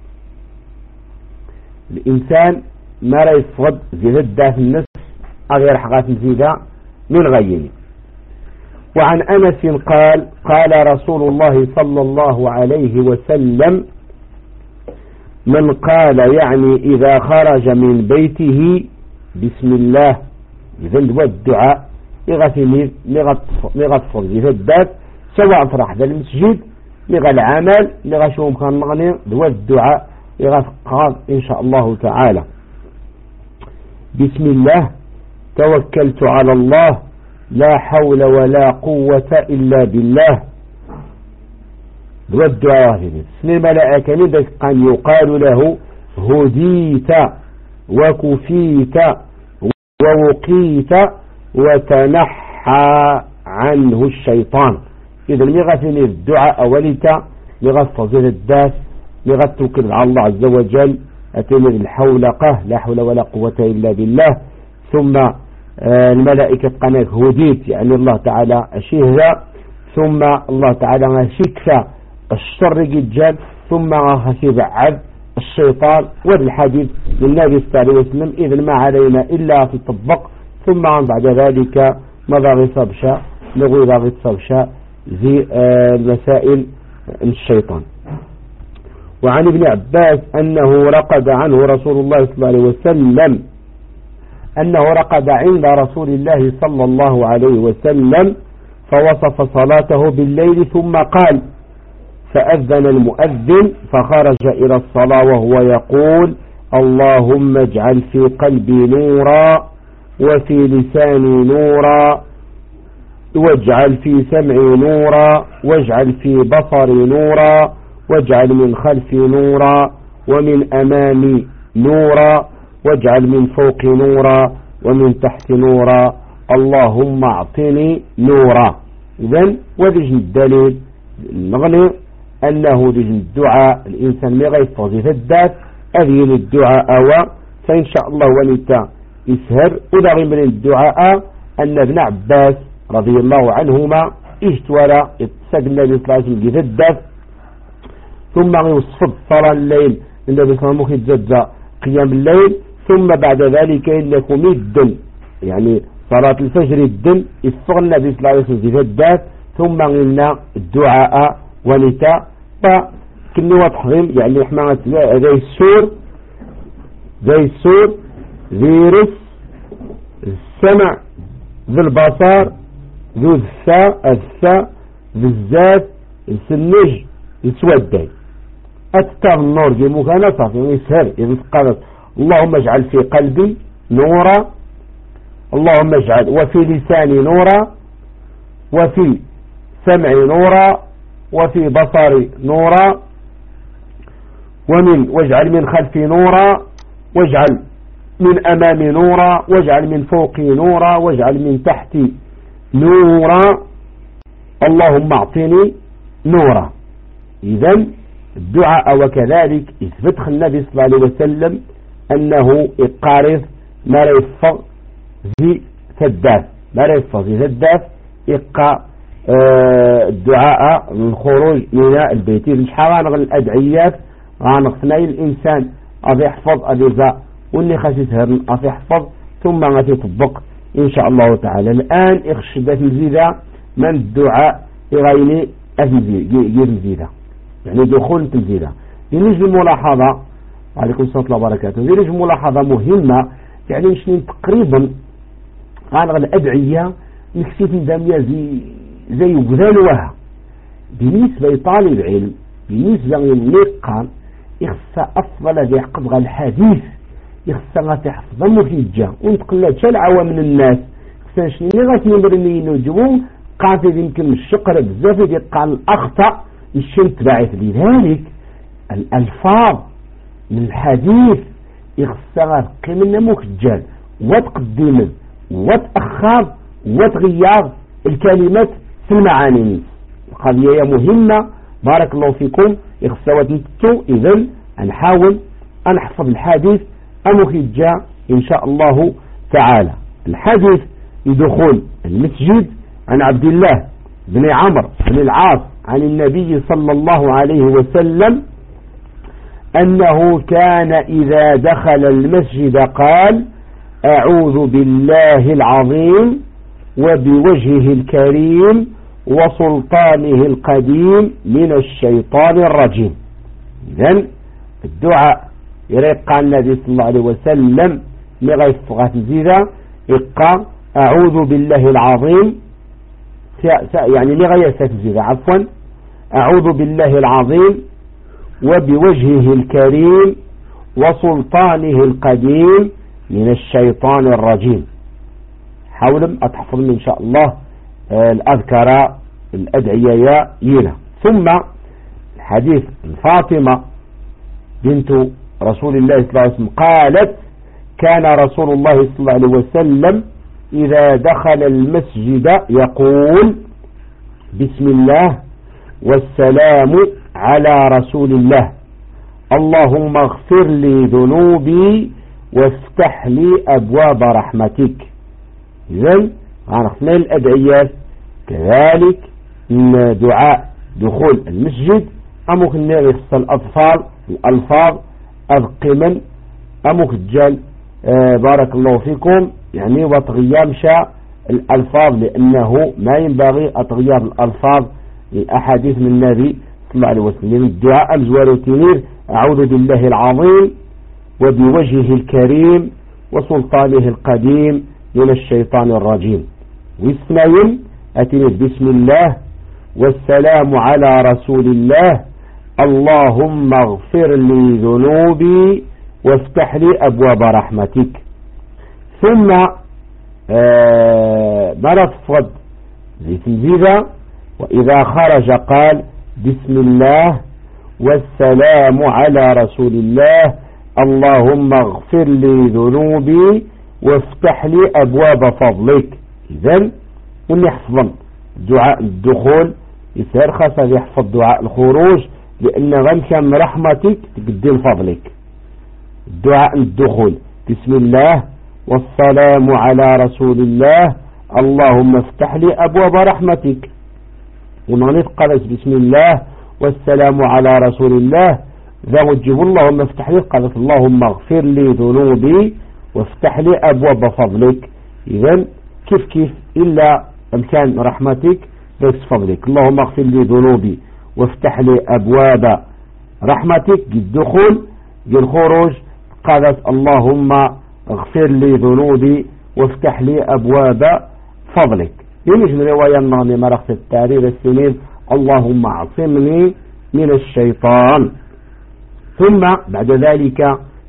الإنسان ما لا يفقد زيادة في النفس أغير حقات مزيدة من غيره. وعن أنس قال قال رسول الله صلى الله عليه وسلم من قال يعني إذا خرج من بيته بسم الله يذل والدعاء يغثني يغطفر يذدات سواء فرح ذا المسجد يغى العمل يغشوهم كان مغني والدعاء يغفقار إن شاء الله تعالى. بسم الله توكلت على الله لا حول ولا قوة إلا بالله والدعاء هنا سن الملائكة ندك قد يقال له هديت وكفيت ووقيت وتنحى عنه الشيطان. إذا لغثني الدعاء وليتا لغث فضيل الداس لغث توكل على الله عز وجل أتمر الحولقة لا حول ولا قوة إلا بالله. ثم آه الملائكة قناك هديت يعني الله تعالى أشيهذا ثم الله تعالى شكفى الشر جدا ثم غسي بعد الشيطان. والحديث للنبي صلى الله عليه وسلم إذن ما علينا إلا في الطبق ثم عن بعد ذلك مضى صبشا لغي صبشا ذي آه المسائل الشيطان. وعن ابن عباس أنه رقد عنه رسول الله صلى الله عليه وسلم أنه رقد عند رسول الله صلى الله عليه وسلم فوصف صلاته بالليل ثم قال فأذن المؤذن فخرج إلى الصلاة وهو يقول اللهم اجعل في قلبي نورا وفي لساني نورا واجعل في سمعي نورا واجعل في بصري نورا واجعل من خلفي نورا ومن أمامي نورا واجعل من فوق نورا ومن تحت نورا اللهم اعطني نورا. إذن وذج الدليل المغني أنه ذج الدعاء الإنسان ما غيفض يفدات أذين الدعاء أو فإن شاء الله وليتا يسهر ودغي من الدعاء أن ابن عباس رضي الله عنهما اجتوى يتساق النبي صلى الله عليه وسلم يفدات ثم يصفد صلاة الليل النبي صلى الله عليه وسلم يتزدى قيام الليل ثم بعد ذلك إنكم الدن يعني صلاة الفجر الدن يصفغ النبي صلى الله عليه وسلم يفدات ثم قلنا الدعاء ونتا فكني وتحضيم يعني حماية ذي السور ذي السور فيروس السمع ذي البصر ذو الثاء الثاء ذي الزاد السنج يتودي أتى النور في مكانة يعني يسهر إذا قالت اللهم اجعل في قلبي نورا اللهم اجعل وفي لساني نورا وفي سمعي نورا وفي بصري نورا ومن واجعل من خلفي نورا واجعل من أمامي نورا واجعل من فوقي نورا واجعل من تحتي نورا اللهم اعطني نورا. إذن الدعاء وكذلك يثبت النبي صلى الله عليه وسلم أنه يقارف ما يفض زي ثداف ما يفض زي ثداف يقى آه الدعاء الخروج من البيت مش حوانغ الأدعيات غانغ الإنسان أبي يحفظ أبي ذا واللي خاسس هرن أبي يحفظ ثم غادي يطبق إن شاء الله تعالى. الآن إخشدت الزيدة من الدعاء يغيني أزيدة يعني دخول تزيدة. ينجي ملاحظة عليكم السلام الله وبركاته ينجي ملاحظة مهمة يعني مش تقريبا غانغ الأدعية نكسيت ندامية زي زي وذالوها بالنسبة لطالب العلم بالنسبة للمقام يخصى أفضل ذي حقبغ الحديث يخصى تحفظ المفيجة ونتقلت شلعوة من الناس خصى شنين غاتي يمرني نجوم قاعدة يمكن الشقر بزاف دي قال الأخطأ الشمت باعث. لذلك الألفاظ من الحديث يخصى قيمنا مخجل وتقدم وتأخر وتغير الكلمات في المعاني. القضية مهمة بارك الله فيكم يخصى وتنتو. إذن نحاول أن نحفظ الحديث المخجة إن شاء الله تعالى. الحديث يدخل المسجد عن عبد الله بن عمرو بن العاص عن النبي صلى الله عليه وسلم أنه كان إذا دخل المسجد قال أعوذ بالله العظيم وبوجهه الكريم وسلطانه القديم من الشيطان الرجيم. إذن الدعاء يرقى النبي صلى الله عليه وسلم لغاية فغات الزيدة إقى أعوذ بالله العظيم يعني لغاية الزيدة عفوا أعوذ بالله العظيم وبوجهه الكريم وسلطانه القديم من الشيطان الرجيم. حاول أتحفظ إن شاء الله الأذكار الأدعية ينا. ثم حديث فاطمة بنت رسول الله صلى الله عليه وسلم قالت كان رسول الله صلى الله عليه وسلم إذا دخل المسجد يقول بسم الله والسلام على رسول الله اللهم اغفر لي ذنوبي وافتح لي أبواب رحمتك. إذن عرفنا الأدعيات كذلك من دعاء دخول المسجد أمك نغفص الأطفال الألفاظ أذقمن أمك الجل آه بارك الله فيكم يعني وتغيام شاء الألفاظ لأنه ما ينبغي أتغياب الألفاظ لأحاديث من النبي صلى الله عليه وسلم. الدعاء الزوار أعوذ بالله العظيم وبوجهه الكريم وسلطانه القديم من الشيطان الرجيم. واثنين أتني بسم الله والسلام على رسول الله اللهم اغفر لي ذنوبي وافتح لي أبواب رحمتك. ثم آه مرفض زي تنزيذا وإذا خرج قال بسم الله والسلام على رسول الله اللهم اغفر لي ذنوبي وافتح لي أبواب فضلك. إذن وني حفظا دعاء الدخول يسير خاصة يحفظ دعاء الخروج لأن غنشم رحمتك تقدم فضلك. دعاء الدخول بسم الله والسلام على رسول الله اللهم افتح لي أبواب رحمتك. ونغنيت قلت بسم الله والسلام على رسول الله ذا وجه اللهم افتح لي قلت اللهم اغفر لي ذنوبي وافتح لي أبواب فضلك. إذن كيف كيف إلا أمكان رحمتك بس فضلك اللهم اغفر لي ذنوبي وافتح لي أبواب رحمتك. الدخول الخروج قالت اللهم اغفر لي ذنوبي وافتح لي أبواب فضلك. يمش من رواية النغمي مرخص التاريخ السنين اللهم اعصمني من الشيطان. ثم بعد ذلك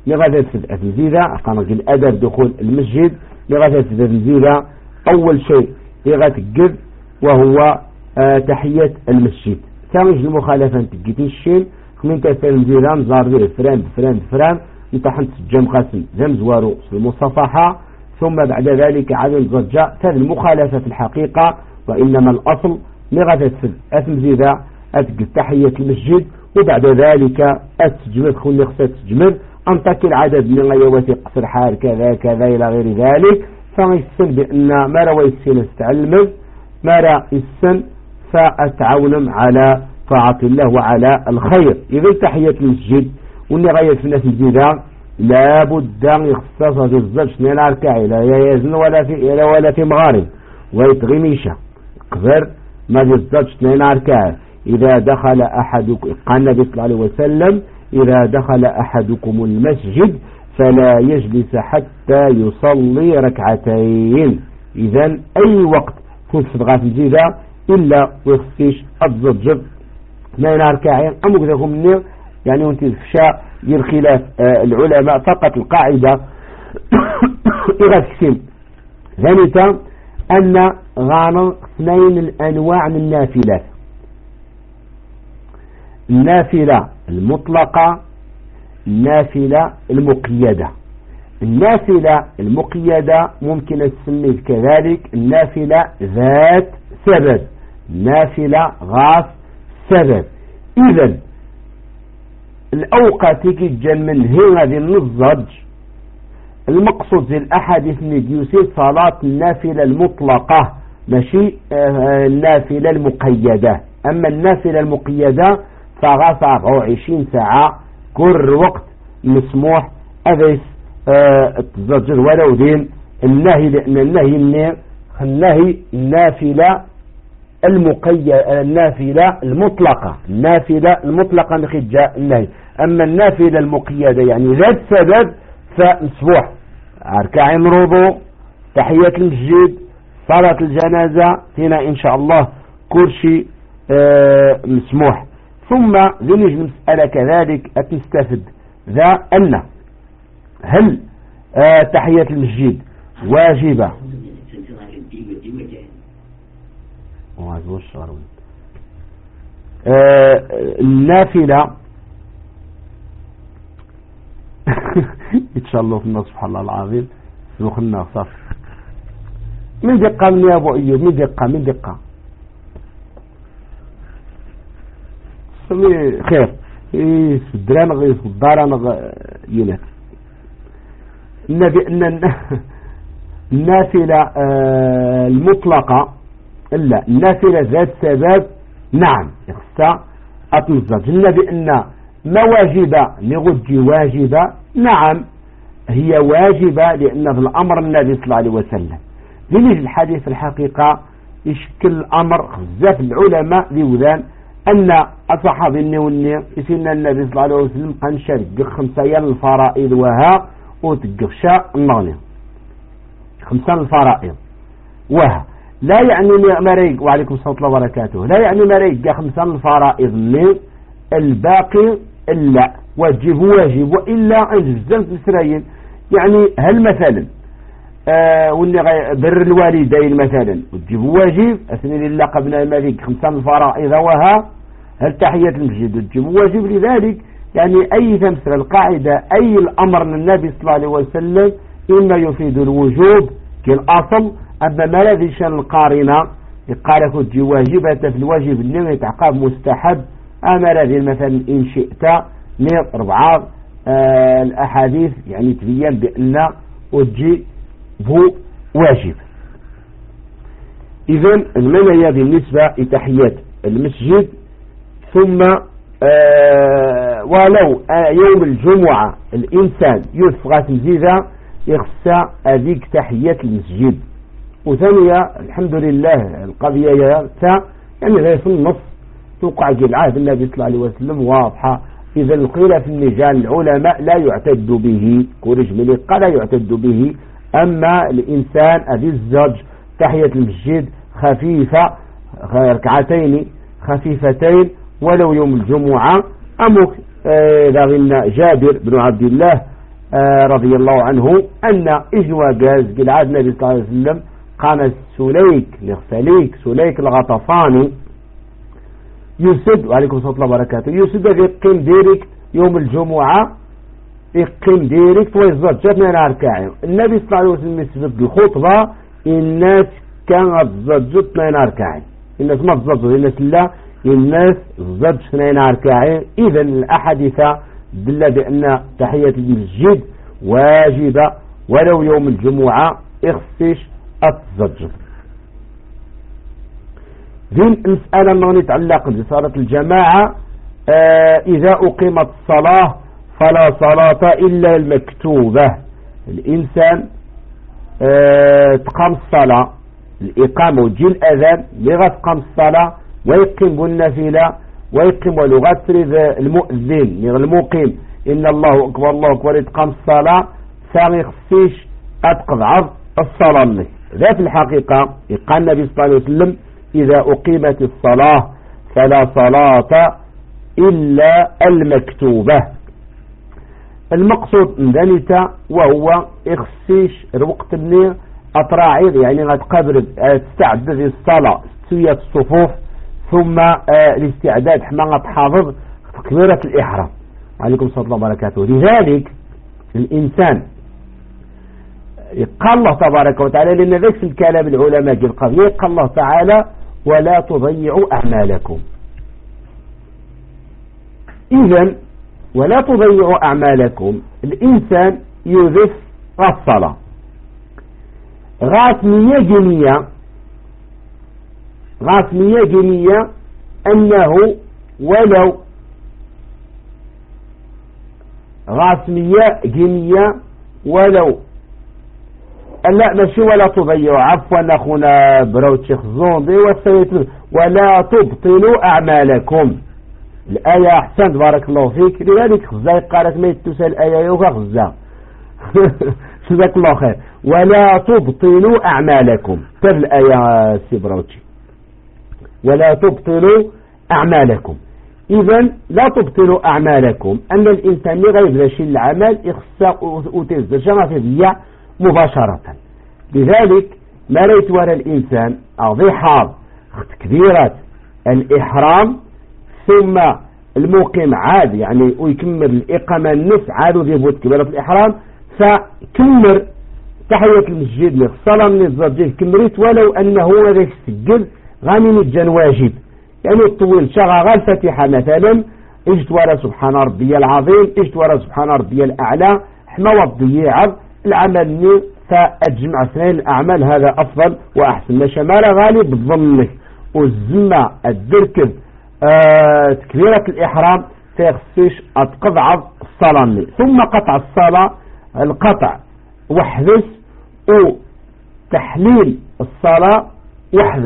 لغاية تفد المزيدة قناة الأدب دخول المسجد لغاية تفد المزيدة أول شيء لغاية تقف وهو آه تحية المسجد ثاني المخالفة تقيتين الشين من تفد المزيدة مزار ذي فران فران فران انتحنت الجم قاسم زمز وارو المصافحة ثم بعد ذلك عدم زجاء هذه المخالفة في الحقيقة وإنما الأصل لغاية تفد المزيدة أتقل تحية المسجد وبعد ذلك أتجمد خلي خصة تجمد أنتك العدد من غيوات قصر حال كذا كذا إلى غير ذلك فيسن بأن ما روى السن استعلم ما رأى السن فأتعاونم على طاعة الله وعلى الخير إذا تحية المسجد وإن غاية في الناس الجديدة لابد أن يخصص في الزرش من الأركاعي لا يزن ولا في ولا في مغارب ويتغميشة قبر ما يزدرش من الأركاعي إذا دخل أحدكم قال النبي صلى الله عليه وسلم إذا دخل أحدكم المسجد فلا يجلس حتى يصلي ركعتين إذن أي وقت كنت في دغات الجيدة إلا ويخصيش الزجر ما يناركاعين أمك ذاكم مني يعني وانت الفشاء يرخلاف آه العلماء فقط القاعدة إذا تكسم ذلك أن غانا اثنين الأنواع من النافلات النافلة المطلقة النافلة المقيدة النافلة المقيدة ممكن تسميه كذلك النافلة ذات سبب نافلة غاف سبب إذن الأوقات تيجي من هذه النضج المقصود في الأحاديث نديوسي صلاة النافلة المطلقة ماشي النافلة المقيدة أما النافلة المقيدة فغاف أربعة وعشرين ساعة كل وقت مسموح أذيس التزجر ولو دين النهي لأن النهي النهي النافلة المقيدة النافلة المطلقة النافلة المطلقة نخجة النهي أما النافلة المقيدة يعني ذات سبب فمسبوح أركعين رضو تحية المسجد صلاة الجنازة هنا إن شاء الله كل شيء آه مسموح ثم ذنج مسألة كذلك أتستفد ذا أن هل آه تحية المسجد واجبة آه النافلة إن شاء الله في النص سبحان الله العظيم نخلنا صف من دقة من يا أبو أيوب من دقة من دقة خير إيه الدران غير الداران ينات النبي أن النافلة آه المطلقة إلا النافلة ذات سبب نعم يخصى أتنزج النبي أن ما واجبة نغجي واجبة نعم هي واجبة لأن في الأمر النبي صلى الله عليه وسلم لنجي الحديث الحقيقة يشكل الأمر خزاف العلماء لوذان أن أصحاب النوني يسين النبي صلى الله عليه وسلم قال شارك خمسين الفرائض وها وتقفشا النغني خمسان الفرائض وها لا يعني مريق وعليكم الصلاة الله وبركاته لا يعني مريق خمسان الفرائض من الباقي إلا واجب واجب وإلا أجزم إسرائيل يعني هل مثلا آه واللي بر الوالدين مثلا وتجيب واجب أثني لله قبل الملك خمسان الفرائض وها هل تحية المسجد وتجيب واجب لذلك يعني أي تمثل القاعدة أي الأمر من النبي صلى الله عليه وسلم إما يفيد الوجوب كالأصل أما ما الذي شان القارنة قال كنت واجبة في الواجب اللي يتعقاب مستحب أما الذي مثلا إن شئت من أربعة آه الأحاديث يعني تبين بأن أجي هو واجب إذن المنية بالنسبة لتحيات المسجد ثم آه ولو آه يوم الجمعة الإنسان يدفغ مزيدة يخصى أذيك تحيات المسجد وثانية الحمد لله القضية يعني غير في النص توقع العهد النبي صلى الله عليه وسلم واضحة إذا القيل في المجال العلماء لا يعتد به كورج مليقة لا يعتد به أما الإنسان أذي الزوج تحية المسجد خفيفة ركعتين خفيفتين ولو يوم الجمعة أمك لغن جابر بن عبد الله آه رضي الله عنه أن إجوا جاز قل عاد النبي صلى الله عليه وسلم قام سليك لغسليك سليك الغطفاني يسد وعليكم الصلاة الله وبركاته يسد يقيم ديريكت يوم الجمعة يقيم ديريكت ويزد جاتنا ناركاعي النبي صلى الله عليه وسلم يسبب الخطبة الناس كانت زجتنا ناركاعي الناس ما تزجت الناس لا الناس زجتنا ناركاعي إذا الأحاديث دل بأن تحية المسجد واجبة ولو يوم الجمعة اخصيش التزجر. ذي المسألة ما نتعلق بصلاة الجماعة آه إذا أقيمت الصلاة فلا صلاة إلا المكتوبة. الإنسان آه تقام الصلاة الإقامة وتجي الأذان لغا تقام الصلاة ويقيم بالنافلة ويقيم ولغة تريد المؤذن المقيم إن الله أكبر الله أكبر يتقام الصلاة ثاني خصيش أتقضعض الصلاة. ذات الحقيقة قال النبي صلى الله عليه وسلم إذا أقيمت الصلاة فلا صلاة إلا المكتوبة. المقصود من ذلك وهو إخصيش الوقت اللي أطراعيض يعني غتقبل تستعد للصلاة تسوية الصفوف ثم آه الاستعداد حما تحافظ تكبيرة الإحرام. عليكم الصلاة الله وبركاته. لذلك الإنسان قال الله تبارك وتعالى لأن ذلك في الكلام العلماء القضية قال الله تعالى ولا تضيعوا أعمالكم. إذن ولا تضيعوا أعمالكم الإنسان يذف الصلاة غاس مية جنية غاس مية جنية أنه ولو غاس مية جنية ولو لا ماشي ولا تضيعوا عفوا أخونا براوت شيخ زوندي ولا تبطلوا أعمالكم. الآية أحسن بارك الله فيك لذلك خزاي قالت ما يتسى الآية يوغا خزا جزاك الله خير. ولا تبطلوا أعمالكم تب الآية سيبراوتشي ولا تبطلوا أعمالكم. إذن لا تبطلوا أعمالكم أن الإنسان يغيب شيء العمل يخصى وتزجر في ذي مباشرة. لذلك ما ريت وراء الإنسان أعضي حاض كبيرة الإحرام ثم المقيم عاد يعني ويكمل الإقامة النص عاد وذيبوت كبيرة الإحرام فكمر تحية المسجد للصلاة من الزرجيه كمريت ولو أنه ذاك السجل غامين الجن واجب يعني الطويل شغال الفاتحة مثلا اجت ورا سبحان ربي العظيم اجت ورا سبحان ربي الأعلى حما وضيعض العمل فأجمع اثنين الأعمال هذا أفضل وأحسن. ما شمال غالب بالظنك والزمة الدركب آه تكبيرة الإحرام فيخصيش أتقضع الصلاة ثم قطع الصلاة القطع وحدث وتحليل الصلاة وحدث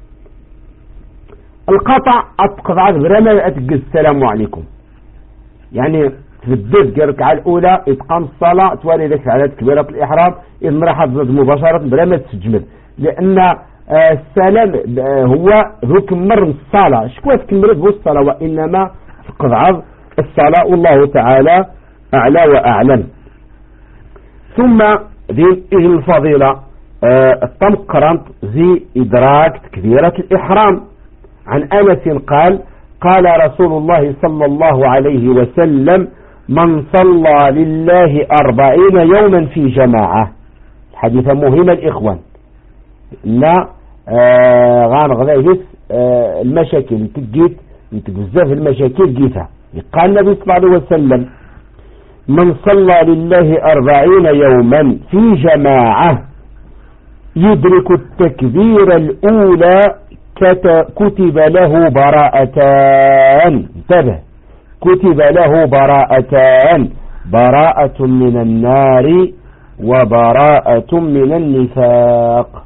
القطع أتقضع برمى أتقل السلام عليكم يعني في الدرس الركعة الأولى إتقام الصلاة توالي ذلك على تكبيرة الإحرام إذن راح تزد مباشرة برمى تسجمد لأن آه السلام آه هو هو كمر الصلاة شكوى تكمرت هو الصلاة وإنما تقضع الصلاة والله تعالى أعلى وأعلم. ثم ذي الفضيلة آه التمقرنت ذي إدراك تكبيرة الإحرام. عن أنس قال قال رسول الله صلى الله عليه وسلم من صلى لله أربعين يوما في جماعة. حديث مهم الإخوان لا آه غان غذا آه المشاكل تجيت بزاف المشاكل جيتها. قال النبي صلى الله عليه وسلم من صلى لله أربعين يوما في جماعة يدرك التكبير الأولى كتب له براءتان. انتبه كتب له براءتان براءة من النار وبراءة من النفاق.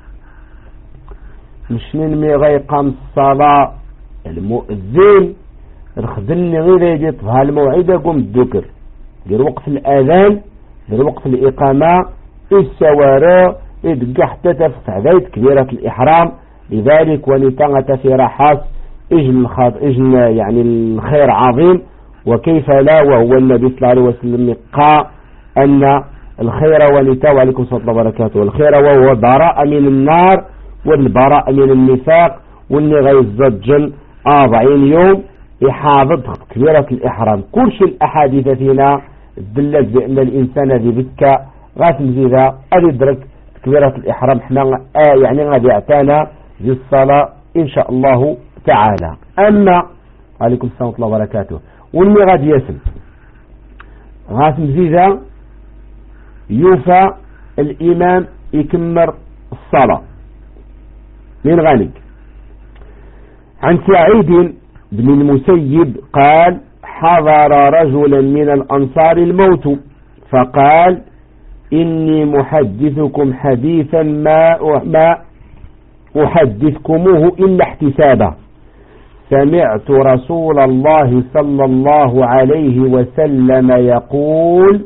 مش ننمي غيقام الصلاة المؤذن الخدني غير يجيطها الموعدة قم الذكر غير وقت الأذان غير وقت الإقامة السوارة إدقى حتى تفتح ذات كبيرة الإحرام. لذلك ونتغت في رحاس إجن, إجن يعني الخير عظيم وكيف لا وهو النبي صلى الله عليه وسلم قا أن الخير ولتا وعليكم السلام وبركاته والخير وهو براء من النار والبراء من النفاق واللي غيزجن أربعين يوم يحافظ كبيرة الإحرام. كل شيء الأحاديث فينا دلت بأن الإنسان ذي بكى غاث مزيدا أدرك كبيرة الإحرام حنا آه يعني غادي يعتانا في الصلاة إن شاء الله تعالى. أما عليكم السلام ورحمة الله وبركاته واللي غادي يسم غاث مزيدا يوفى الإمام يكمر الصلاة من غني. عن سعيد بن المسيب قال حضر رجلا من الأنصار الموت فقال إني محدثكم حديثا ما ما أحدثكموه إلا احتسابا سمعت رسول الله صلى الله عليه وسلم يقول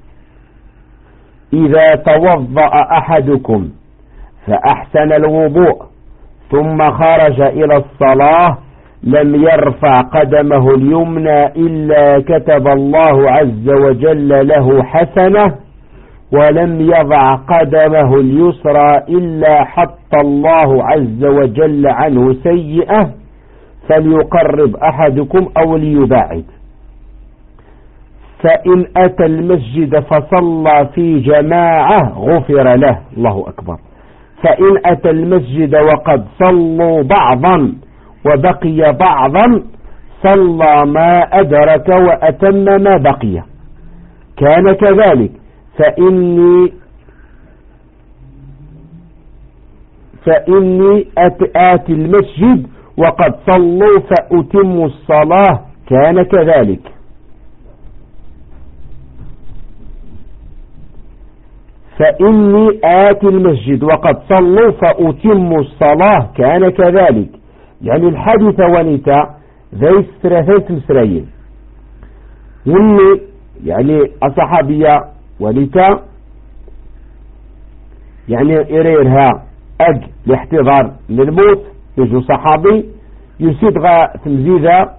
إذا توضأ أحدكم فأحسن الوضوء ثم خرج إلى الصلاة لم يرفع قدمه اليمنى إلا كتب الله عز وجل له حسنة ولم يضع قدمه اليسرى إلا حط الله عز وجل عنه سيئة فليقرب أحدكم أو ليباعد. فإن أتى المسجد فصلى في جماعة غفر له. الله أكبر. فإن أتى المسجد وقد صلوا بعضا وبقي بعضا صلى ما أدرك وأتم ما بقي. كان كذلك فإني فإني آتي المسجد وقد صلوا فأتم الصلاة. كان كذلك. فإني آتي المسجد وقد صلوا فأتم الصلاة. كان كذلك. يعني الحديث ونتا ذي الثلاثة مسرين واللي يعني الصحابية ولتا يعني إريرها أج لاحتضار للموت يجو صحابي يسيدغى تمزيدا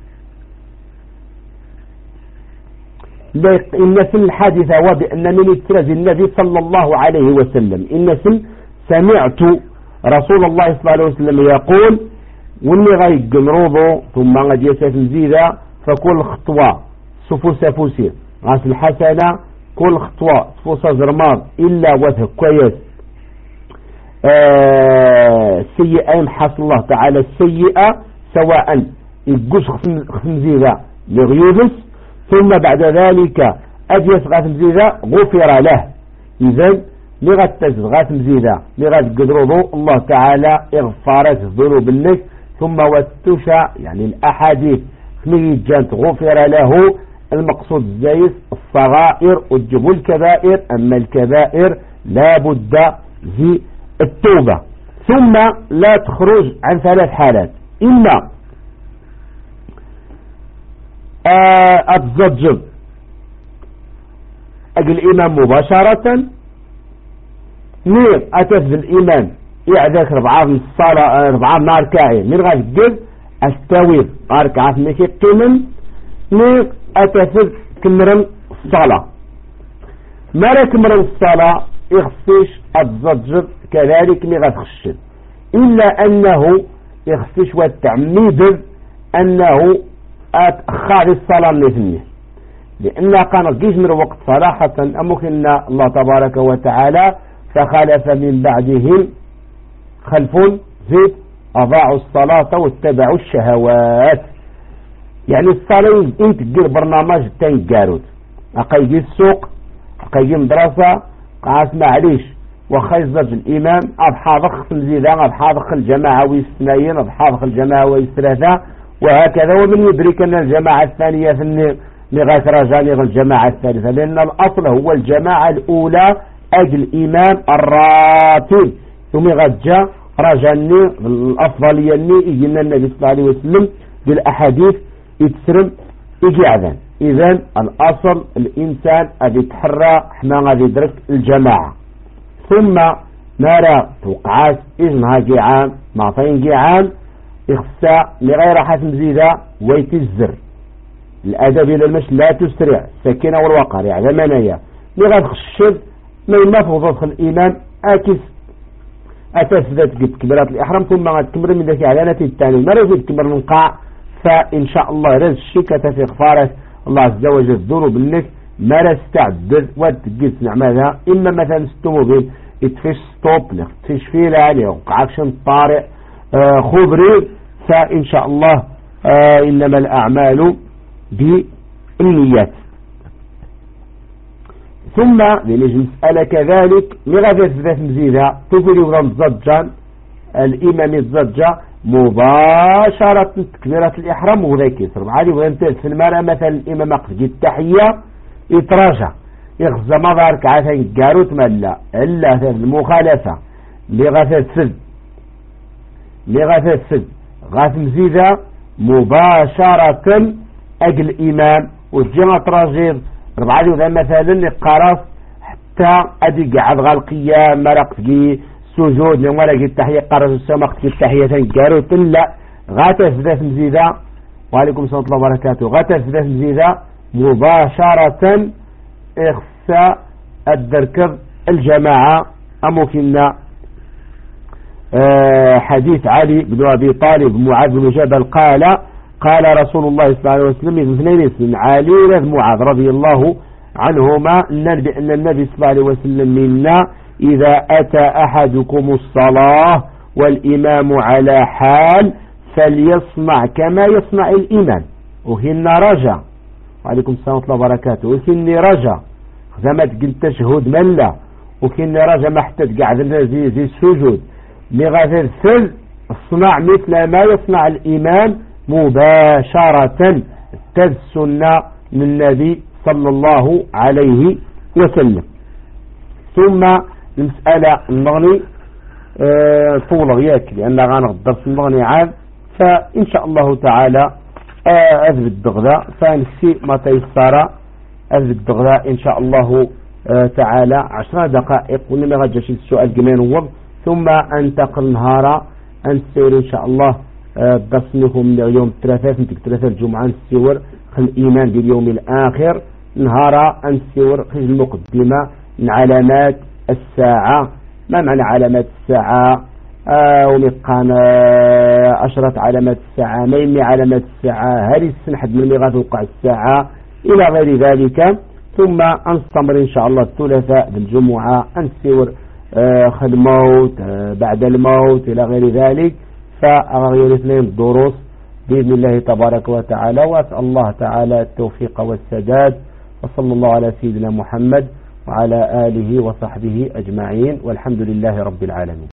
إن سن الحادثة وبأن من اترز النبي صلى الله عليه وسلم إن سن سمعت رسول الله صلى الله عليه وسلم يقول واللي غاي قمروضو ثم غادي يساف مزيدا فكل خطوة سفوسة فوسي غاس الحسنة كل خطوة سفوسة زرماض إلا وجه كويس آه سيئة يمحص الله تعالى السيئة سواء يقوش خمزيدا لغيوبس ثم بعد ذلك أجيس غاس مزيدا غفر له. إذن لغا تجد غاس مزيدا لغا تقدروا الله تعالى اغفارات الذنوب النك ثم والتشى يعني الأحاديث من جانت غفر له. المقصود الزايس الصغائر وتجب الكبائر. أما الكبائر لا بد في التوبة. ثم لا تخرج عن ثلاث حالات. إما أتزجب أجل الإمام مباشرة نير أتفز الإمام يعذك ربعات من الصلاة ربعات نار كاعي من غاية الجد أستويب أركعات مشي قيمن نير أتفز كمرن الصلاة ما كمرن الصلاة يخصيش أتزجب كذلك لغا تخشد إلا أنه يخصيش والتعميد أنه أتأخر الصلاة لثنيه لأنه كان قيش من وقت صراحة أمكن الله تبارك وتعالى فخلف من بعدهم خلف زيد أضاعوا الصلاة واتبعوا الشهوات. يعني الصلاة انت تقول برنامج تاني جارود أقيجي السوق أقيجي مدرسة قاس معليش وخيزج الإمام أبحاضخ في الزيدان أبحاضخ الجماعة ويستنين أبحاضخ الجماعة ويستلاثة وهكذا. ومن يدرك أن الجماعة الثانية في لغاية رجاني الجماعة الثالثة لأن الأصل هو الجماعة الأولى أجل الإمام الراتب ثم غجا رجاني الأفضلية اللي يجينا النبي صلى الله عليه وسلم بالأحاديث يتسرم يجي عذان. إذن الأصل الإنسان أبي تحرى حنا غادي يدرك الجماعة. ثم نرى توقعات إذنها جيعان معطين جيعان إخساء لغير حسم زيدا ويتزر الأدب إلى المش لا تسرع سكينة والوقار يعني منايا مي غتخشد ما يما فوضت الإمام أكس أساس ذات كبيرات الإحرام ثم غتكبر من ذاك علانة الثاني مرة يزيد كبر من قاع فإن شاء الله رز الشكة في غفارة الله عز وجل الذنوب منك ما لا استعدد وتجيز نعملها إما مثلا ستوموبيل يتفش ستوب تفش فيه لعليه وقعكشن طارئ آه خبري فإن شاء الله آه إنما الأعمال بالنيات. ثم لنجي مسألة كذلك مغادرة ذات مزيدة تقول يوضا مزجان الإمام الزجة مباشرة تكبيرة الإحرام وذا كيسر عادي وانتهت في المرأة مثلا الإمام قد التحية يتراجع يغزى مظهر كعاثا قاروت ملا إلا المخالفة لغاثة سد لغاثة سد غاث مزيدة مباشرة أجل الإمام والجمع تراجيض ربعادي وذا مثلا القرص حتى أدي قاعد غالقية مرق تجي سجود لما لقي التحية قرص السماق تجي التحية قاروت إلا غاثة ذات مزيدة وعليكم السلام الله وبركاته غاثة ذات مزيدة مباشرة إخفاء الدركب الجماعة أمكننا أه حديث علي بن أبي طالب معاذ بن جبل قال قال رسول الله صلى الله عليه وسلم اثنين اسم علي معاذ رضي الله عنهما أن النبي صلى الله عليه وسلم منا إذا أتى أحدكم الصلاة والإمام على حال فليصنع كما يصنع الإمام وهن رجع وعليكم السلام ورحمة الله وبركاته وكني رجع زي قلت تشهد من لا وكني رجع ما حتى تقعد زي, زي السجود لغاية الثل اصنع مثل ما يصنع الإمام مباشرة السنة من النبي صلى الله عليه وسلم. ثم المسألة المغني أه طول غياك لأن غانا الدرس المغني عام فإن شاء الله تعالى أذب الدغداء فنسي ما تيسر أذب الدغداء إن شاء الله أه تعالى عشر دقائق ونما غجش السؤال جميل وض ثم أنتقل نهارا أنسير إن شاء الله بصنهم اليوم ثلاثة نتك ثلاثة الجمعة نسيور الإيمان باليوم الآخر نهارا نسيور خج المقدمة من علامات الساعة. ما معنى علامات الساعة آه ومقان أشرة علامات الساعة ما يمي علامات الساعة هل السنحد من مغاث وقع الساعة إلى غير ذلك. ثم أنستمر إن شاء الله الثلاثاء بالجمعة نسيور آه الموت آه بعد الموت إلى غير ذلك فأغير اثنين دروس بإذن الله تبارك وتعالى وأسأل الله تعالى التوفيق والسداد وصلى الله على سيدنا محمد وعلى آله وصحبه أجمعين والحمد لله رب العالمين.